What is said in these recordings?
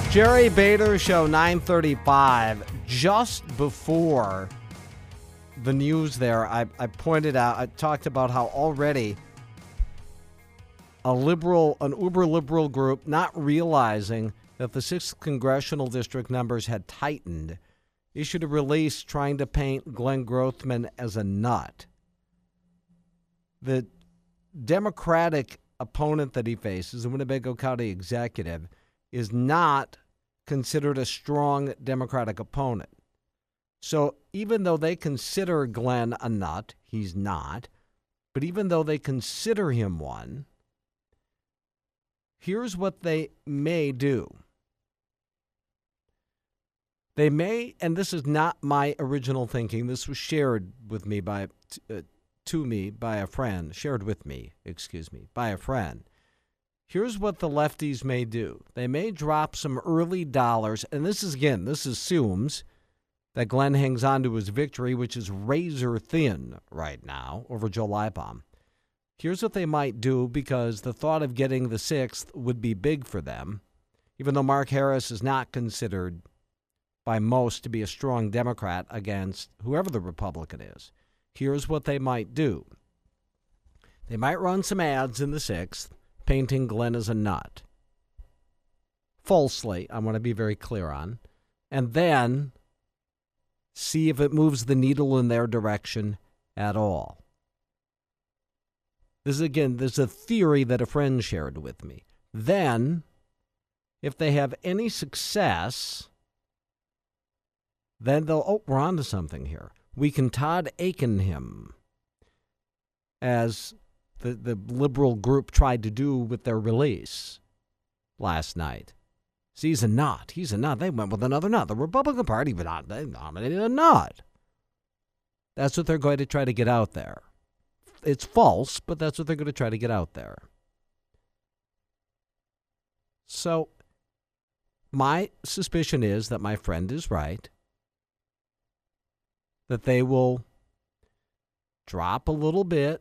Jerry Bader Show, 9:35. Just before the news there, I pointed out, I talked about how already an uber-liberal group, not realizing that the 6th Congressional District numbers had tightened, issued a release trying to paint Glenn Grothman as a nut. The Democratic opponent that he faces, the Winnebago County executive, is not considered a strong Democratic opponent. So even though they consider Glenn a nut, he's not, but even though they consider him one, here's what they may do. They may, and this is not my original thinking, this was shared with me by a friend. Here's what the lefties may do. They may drop some early dollars, and this assumes that Glenn hangs on to his victory, which is razor thin right now over Joe Leibbaum. Here's what they might do, because the thought of getting the 6th would be big for them, even though Mark Harris is not considered by most to be a strong Democrat against whoever the Republican is. Here's what they might do. They might run some ads in the 6th, painting Glenn as a nut. Falsely, I want to be very clear on. And then see if it moves the needle in their direction at all. This is a theory that a friend shared with me. Then, if they have any success, then we're on to something here. We can Todd Aiken him, as the liberal group tried to do with their release last night. See, he's a nut. They went with another nut. The Republican Party, they nominated a nut. That's what they're going to try to get out there. It's false, but that's what they're going to try to get out there. So my suspicion is that my friend is right, that they will drop a little bit,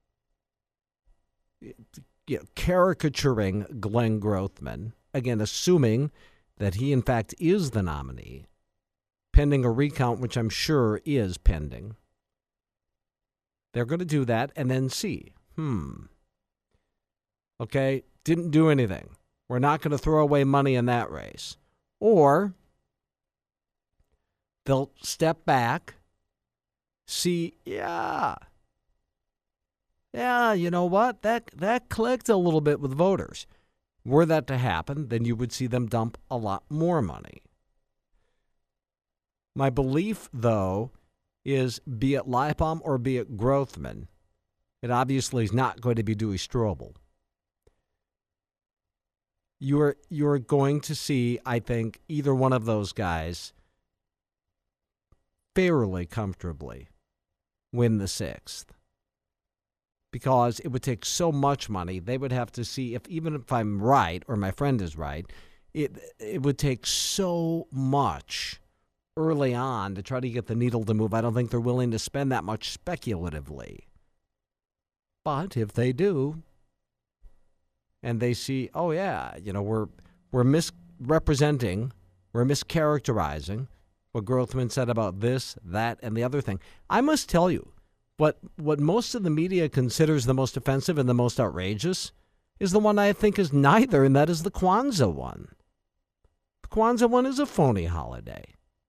caricaturing Glenn Grothman, again, assuming that he, in fact, is the nominee, pending a recount, which I'm sure is pending. They're going to do that and then see. Okay, didn't do anything. We're not going to throw away money in that race. Or they'll step back, see, yeah, you know what? That clicked a little bit with voters. Were that to happen, then you would see them dump a lot more money. My belief, though, is be it Leibbaum or be it Grothman, it obviously is not going to be Dewey Strobel. You're going to see, I think, either one of those guys fairly comfortably win the 6th. Because it would take so much money, they would have to see, even if I'm right, or my friend is right, it would take so much early on to try to get the needle to move. I don't think they're willing to spend that much speculatively. But if they do, and they see, oh yeah, we're misrepresenting, we're mischaracterizing what Grothman said about this, that, and the other thing. I must tell you, what most of the media considers the most offensive and the most outrageous is the one I think is neither, and that is the Kwanzaa one. The Kwanzaa one is a phony holiday.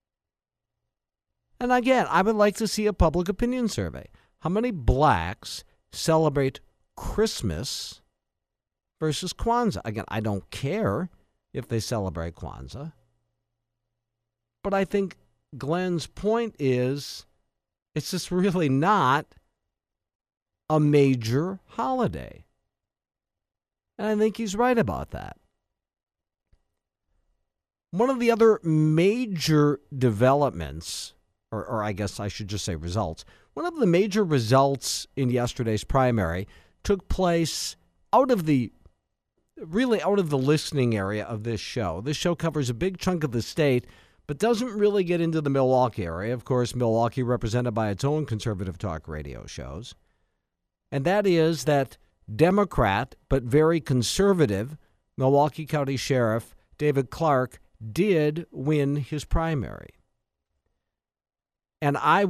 And again, I would like to see a public opinion survey. How many blacks celebrate Christmas versus Kwanzaa? Again, I don't care if they celebrate Kwanzaa. But I think Glenn's point is it's just really not a major holiday. And I think he's right about that. One of the other major developments, or I guess I should just say results, one of the major results in yesterday's primary took place out of the listening area of this show. This show covers a big chunk of the state, but doesn't really get into the Milwaukee area. Of course, Milwaukee represented by its own conservative talk radio shows. And that is that Democrat, but very conservative, Milwaukee County Sheriff David Clark did win his primary. And I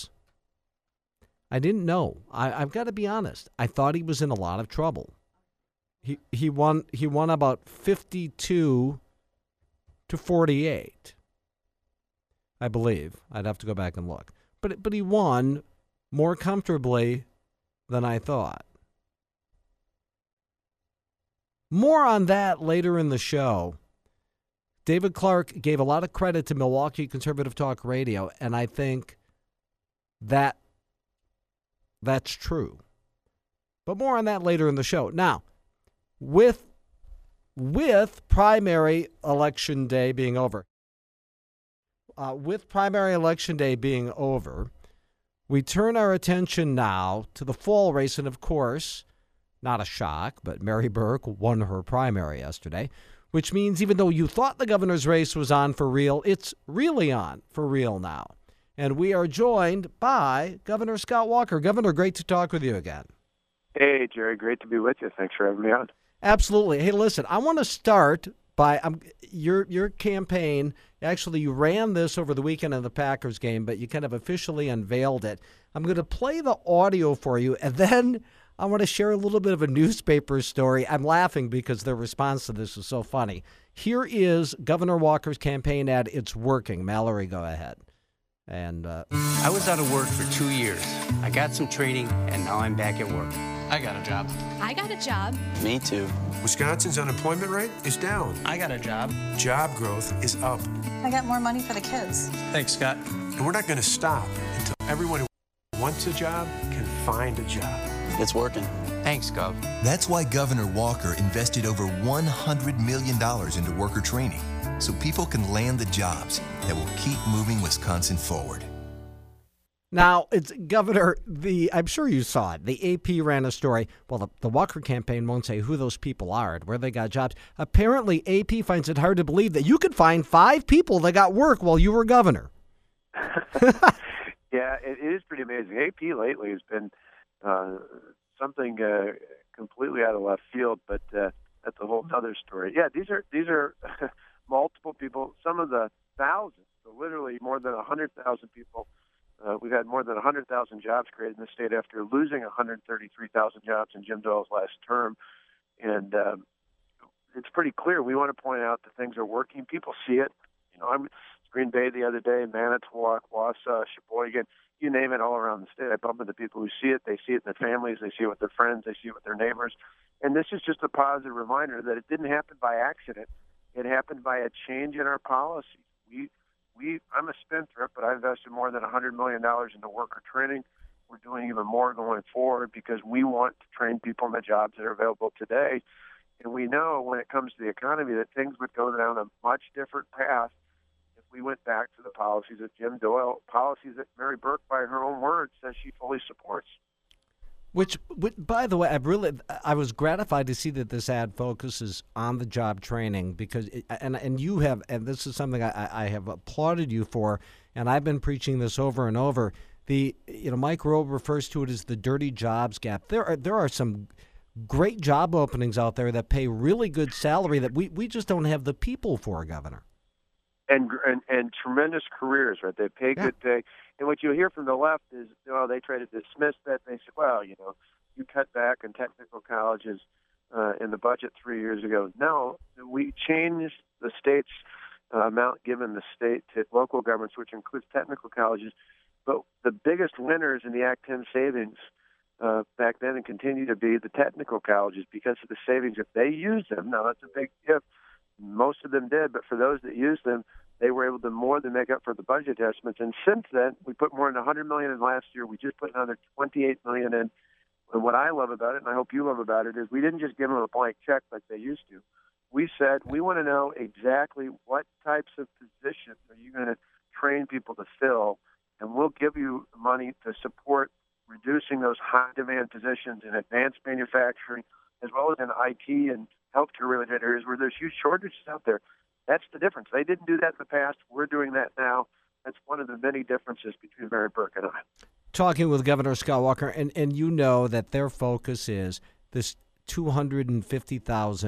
didn't know. I've got to be honest. I thought he was in a lot of trouble. He won about 52 to 48, I believe. I'd have to go back and look. But he won more comfortably than I thought. More on that later in the show. David Clark gave a lot of credit to Milwaukee Conservative Talk Radio, and I think that's true. But more on that later in the show. Now, with primary election day being over, we turn our attention now to the fall race, and of course, not a shock, but Mary Burke won her primary yesterday, which means even though you thought the governor's race was on for real, it's really on for real now. And we are joined by Governor Scott Walker. Governor, great to talk with you again. Hey, Jerry, great to be with you. Thanks for having me on. Absolutely. Hey, listen, I want to start by your campaign. Actually, you ran this over the weekend of the Packers game, but you kind of officially unveiled it. I'm going to play the audio for you, and then I want to share a little bit of a newspaper story. I'm laughing because their response to this is so funny. Here is Governor Walker's campaign ad. It's working. Mallory, go ahead. And I was out of work for 2 years. I got some training, and now I'm back at work. I got a job. I got a job. Me too. Wisconsin's unemployment rate is down. I got a job. Job growth is up. I got more money for the kids. Thanks, Scott. And we're not going to stop until everyone who wants a job can find a job. It's working. Thanks, Gov. That's why Governor Walker invested over $100 million into worker training, so people can land the jobs that will keep moving Wisconsin forward. Now, it's Governor, I'm sure you saw it. The AP ran a story. Well, the Walker campaign won't say who those people are and where they got jobs. Apparently, AP finds it hard to believe that you could find 5 people that got work while you were governor. Yeah, it is pretty amazing. AP lately has been something completely out of left field, but that's a whole other story. Yeah, these are multiple people, some of the thousands, so literally more than 100,000 people. We've had more than 100,000 jobs created in the state after losing 133,000 jobs in Jim Doyle's last term. And it's pretty clear. We want to point out that things are working. People see it. You know, I'm Green Bay the other day, Manitowoc, Wausau, Sheboygan, you name it, all around the state. I bump into people who see it. They see it in their families. They see it with their friends. They see it with their neighbors. And this is just a positive reminder that it didn't happen by accident. It happened by a change in our policies. I'm a spendthrift, but I invested more than $100 million into worker training. We're doing even more going forward because we want to train people in the jobs that are available today. And we know when it comes to the economy that things would go down a much different path if we went back to the policies of Jim Doyle, policies that Mary Burke, by her own words, says she fully supports. Which, by the way, I was gratified to see that this ad focuses on the job training because, and you have, and this is something I have applauded you for, and I've been preaching this over and over. Mike Rowe refers to it as the dirty jobs gap. There are some great job openings out there that pay really good salary that we just don't have the people for, Governor. And tremendous careers, right? They pay good pay. And what you hear from the left is, they try to dismiss that. They say, well, you cut back on technical colleges in the budget 3 years ago. No, we changed the state's amount given the state to local governments, which includes technical colleges. But the biggest winners in the Act 10 savings back then and continue to be the technical colleges because of the savings. If they use them, now that's a big if. Most of them did, but for those that used them, they were able to more than make up for the budget adjustments. And since then, we put more than $100 million in last year. We just put another $28 million in. And what I love about it, and I hope you love about it, is we didn't just give them a blank check like they used to. We said, we want to know exactly what types of positions are you going to train people to fill, and we'll give you money to support reducing those high-demand positions in advanced manufacturing, as well as in IT and healthcare-related areas where there's huge shortages out there. That's the difference. They didn't do that in the past. We're doing that now. That's one of the many differences between Mary Burke and I. Talking with Governor Scott Walker, and you know that their focus is this 250,000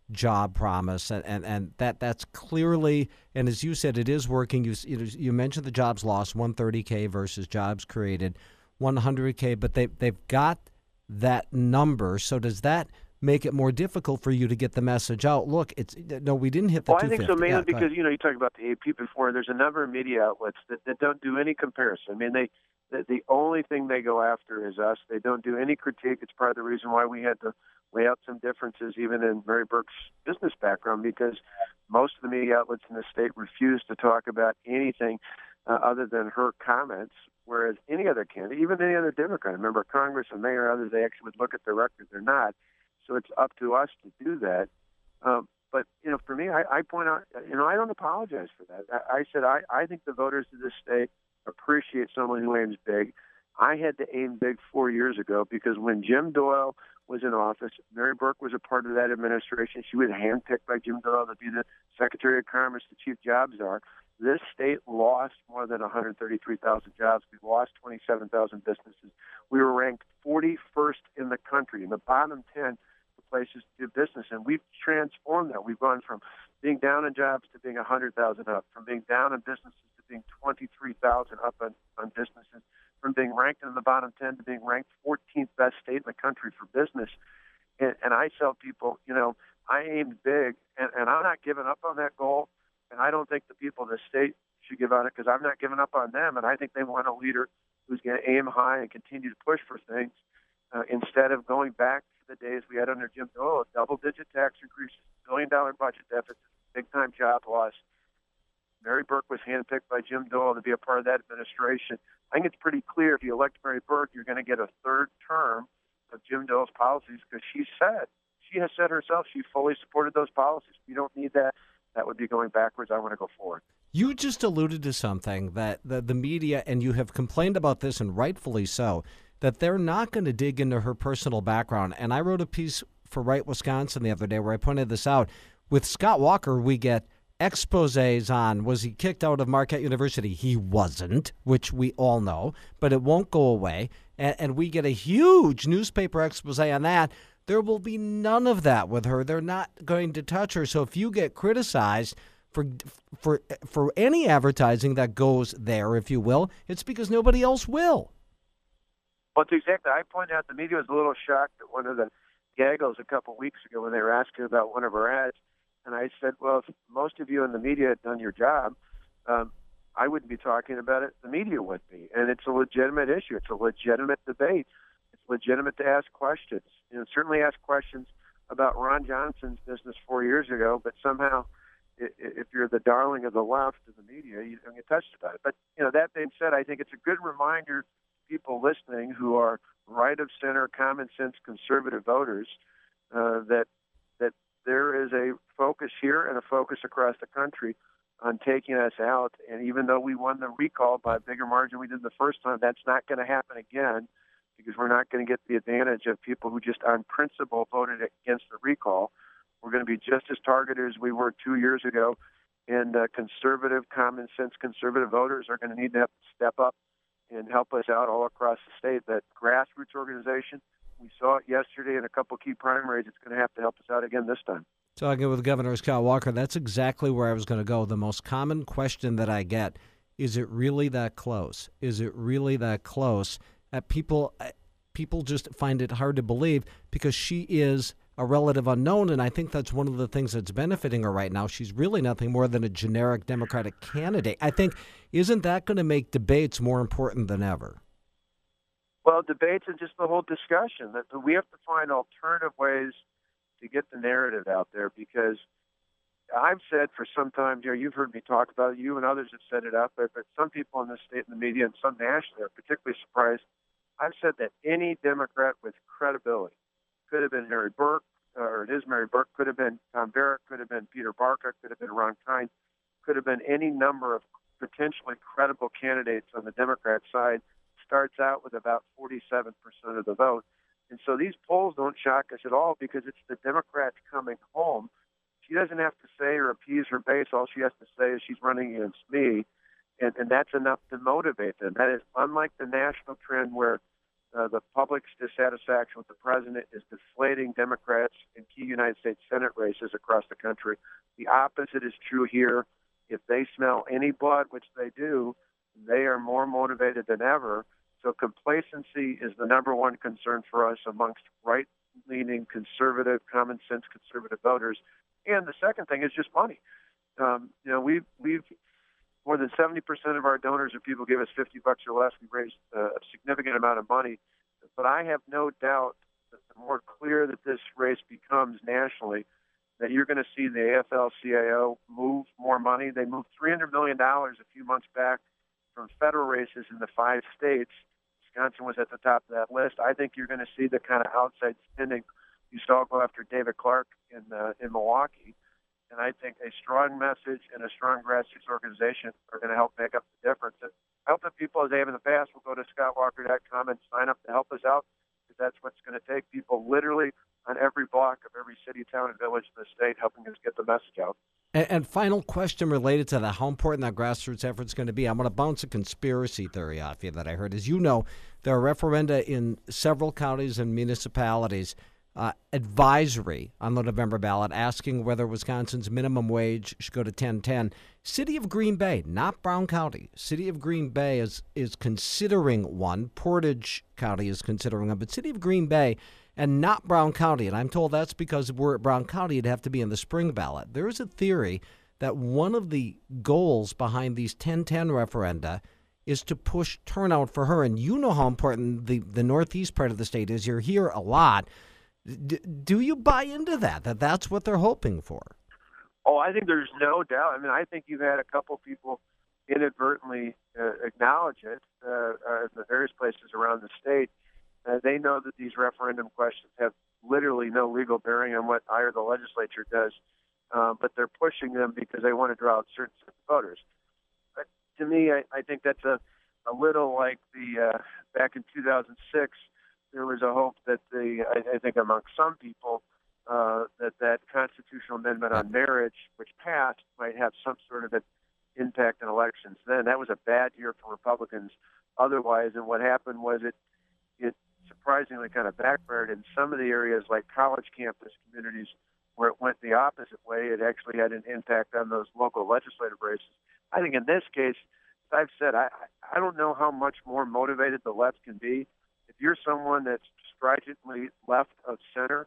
job promise, and that's clearly, and as you said, it is working. You mentioned the jobs lost, 130K versus jobs created, 100K, but they've got that number. So does that make it more difficult for you to get the message out? Look, we didn't hit the 250. Well, I think so, mainly because you talked about the AP before. There's a number of media outlets that don't do any comparison. I mean, the only thing they go after is us. They don't do any critique. It's part of the reason why we had to lay out some differences even in Mary Burke's business background, because most of the media outlets in the state refuse to talk about anything other than her comments, whereas any other candidate, even any other Democrat, member of Congress, a mayor, others, they actually would look at their record. They're not. So it's up to us to do that. But, for me, I point out, I don't apologize for that. I said I think the voters of this state appreciate someone who aims big. I had to aim big 4 years ago because when Jim Doyle was in office, Mary Burke was a part of that administration. She was handpicked by Jim Doyle to be the Secretary of Commerce, the Chief Jobs Czar. This state lost more than 133,000 jobs. We lost 27,000 businesses. We were ranked 41st in the country, in the bottom 10 places to do business, and we've transformed that. We've gone from being down in jobs to being 100,000 up, from being down in businesses to being 23,000 up on businesses, from being ranked in the bottom 10 to being ranked 14th best state in the country for business. And I tell people, I aimed big, and I'm not giving up on that goal, and I don't think the people of the state should give on it because I'm not giving up on them, and I think they want a leader who's going to aim high and continue to push for things instead of going back to the days we had under Jim Doyle, double-digit tax increases, billion-dollar budget deficits, big-time job loss. Mary Burke was handpicked by Jim Doyle to be a part of that administration. I think it's pretty clear if you elect Mary Burke, you're going to get a third term of Jim Doyle's policies because she has said herself she fully supported those policies. We don't need that. That would be going backwards. I want to go forward. You just alluded to something that the media, and you have complained about this, and rightfully so, that they're not going to dig into her personal background. And I wrote a piece for Right Wisconsin the other day where I pointed this out. With Scott Walker, we get exposés on, was he kicked out of Marquette University? He wasn't, which we all know, but it won't go away. And we get a huge newspaper expose on that. There will be none of that with her. They're not going to touch her. So if you get criticized for any advertising that goes there, if you will, it's because nobody else will. Well, it's exactly. I pointed out the media was a little shocked at one of the gaggles a couple of weeks ago when they were asking about one of our ads. And I said, well, if most of you in the media had done your job, I wouldn't be talking about it. The media would be. And it's a legitimate issue. It's a legitimate debate. It's legitimate to ask questions. Certainly ask questions about Ron Johnson's business 4 years ago, but somehow if you're the darling of the left of the media, you don't get touched about it. But, that being said, I think it's a good reminder to people listening who are right of center, common sense, conservative voters that there is a focus here and a focus across the country on taking us out. And even though we won the recall by a bigger margin we did the first time, that's not going to happen again because we're not going to get the advantage of people who just on principle voted against the recall. We're going to be just as targeted as we were 2 years ago. And conservative, common sense, conservative voters are going to need to step up and help us out all across the state. That grassroots organization, we saw it yesterday in a couple key primaries. It's going to have to help us out again this time. Talking with Governor Scott Walker, that's exactly where I was going to go. The most common question that I get, is it really that close? Is it really that close? People just find it hard to believe because she is a relative unknown, and I think that's one of the things that's benefiting her right now. She's really nothing more than a generic Democratic candidate. I think, isn't that going to make debates more important than ever? Well, debates and just the whole discussion. That we have to find alternative ways to get the narrative out there because I've said for some time, you've heard me talk about it, you and others have said it out there, but some people in the state and the media and some nationally are particularly surprised. I've said that any Democrat with credibility, could have been Mary Burke, or it is Mary Burke, could have been Tom Barrett, could have been Peter Barca, could have been Ron Kind, could have been any number of potentially credible candidates on the Democrat side, starts out with about 47% of the vote. And so these polls don't shock us at all because it's the Democrats coming home. She doesn't have to say or appease her base. All she has to say is she's running against me, and that's enough to motivate them. That is unlike the national trend where The public's dissatisfaction with the president is deflating Democrats in key United States Senate races across the country. The opposite is true here. If they smell any blood, which they do, they are more motivated than ever. So complacency is the number one concern for us amongst right-leaning, conservative, common-sense conservative voters. And the second thing is just money. We've more than 70% of our donors are people who give us $50 or less. We've raised a significant amount of money. But I have no doubt that the more clear that this race becomes nationally, that you're going to see the AFL-CIO move more money. They moved $300 million a few months back from federal races in the 5 states. Wisconsin was at the top of that list. I think you're going to see the kind of outside spending you saw go after David Clark in Milwaukee. And I think a strong message and a strong grassroots organization are going to help make up the difference. And I hope that people, as they have in the past, will go to scottwalker.com and sign up to help us out, because that's what's going to take people literally on every block of every city, town, and village in the state, helping us get the message out. And final question related to that, how important that grassroots effort is going to be. I'm going to bounce a conspiracy theory off you that I heard. As you know, there are referenda in several counties and municipalities advisory on the November ballot asking whether Wisconsin's minimum wage should go to $10.10. City of Green Bay, not Brown County. City of Green Bay is considering one. Portage County is considering one. But City of Green Bay and not Brown County, and I'm told that's because if we're at Brown County, it'd have to be in the spring ballot. There is a theory that one of the goals behind these 10-10 referenda is to push turnout for her. And you know how important the northeast part of the state is. You're here a lot. Do you buy into that that's what they're hoping for? Oh, I think there's no doubt. I mean, I think you've had a couple people inadvertently acknowledge it in the various places around the state. They know that these referendum questions have literally no legal bearing on what I or the legislature does, but they're pushing them because they want to draw out certain voters. But to me, I think that's a little like the back in 2006, there was a hope that I think among some people that constitutional amendment on marriage, which passed, might have some sort of an impact on elections. Then that was a bad year for Republicans otherwise, and what happened was it surprisingly kind of backfired in some of the areas like college campus communities where it went the opposite way. It actually had an impact on those local legislative races. I think in this case, as I've said, I don't know how much more motivated the left can be. If you're someone that's stridently left of center,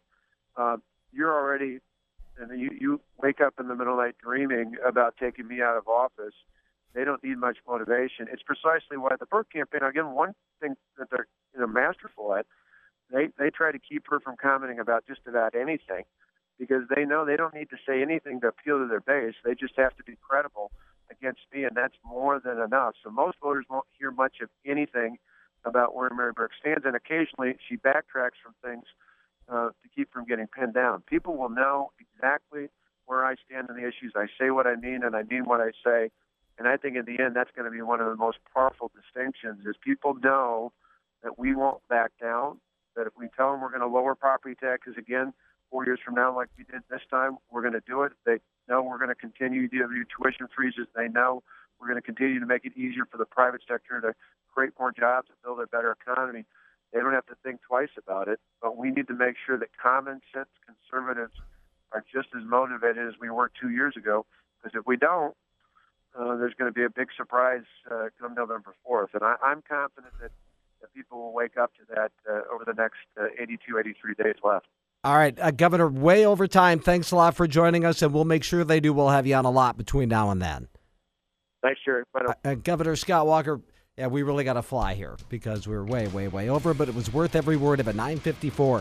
you're already, and you wake up in the middle of the night dreaming about taking me out of office. They don't need much motivation. It's precisely why the Burke campaign, again, one thing that they're masterful at, they try to keep her from commenting about just about anything, because they know they don't need to say anything to appeal to their base. They just have to be credible against me, and that's more than enough. So most voters won't hear much of anything about where Mary Burke stands, and occasionally she backtracks from things to keep from getting pinned down. People will know exactly where I stand on the issues. I say what I mean, and I mean what I say. And I think in the end, that's going to be one of the most powerful distinctions, is people know that we won't back down, that if we tell them we're going to lower property taxes again 4 years from now like we did this time, we're going to do it. They know we're going to continue to do tuition freezes. They know we're going to continue to make it easier for the private sector to create more jobs and build a better economy. They don't have to think twice about it, but we need to make sure that common sense conservatives are just as motivated as we were 2 years ago, because if we don't, there's going to be a big surprise come November 4th. And I'm confident that people will wake up to that over the next 82, 83 days left. All right, Governor, way over time. Thanks a lot for joining us, and we'll make sure they do. We'll have you on a lot between now and then. Thanks, Jerry. Governor Scott Walker, yeah, we really got to fly here because we're way, way, way over, but it was worth every word of it. 9:54.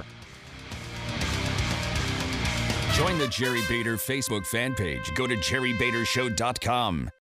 Join the Jerry Bader Facebook fan page. Go to jerrybadershow.com.